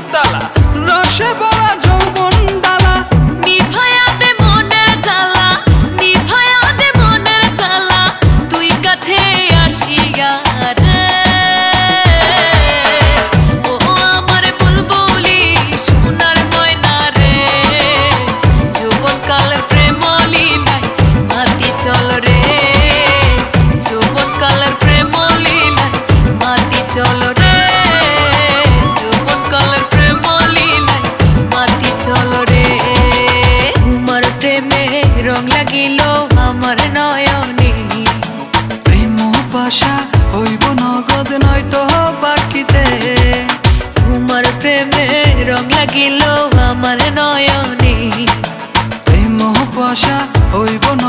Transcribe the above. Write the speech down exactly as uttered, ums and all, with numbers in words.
উতলা রসে ভরা যৌবন ডালা নিভায়া দে মনের জ্বালা নিভায়া দে মনের জ্বালা তুই কাছে আসিয়া রে ও আমার বুলবুলি সোনার ময়না রে যৌবন কালের প্রেম লীলায় মাতি চল রে যৌবন কালের প্রেম লীলায় মাতি চল রে যৌবন কালের প্রেম লীলায় মাতি চল রে তোমার প্রেমে রং লাগিল আমার নয়নে প্রেম পাশা হইব নগদ নয়তো বাকিতে তোমার প্রেমে রং লাগিল আমার নয়নে প্রেম পাশা হইব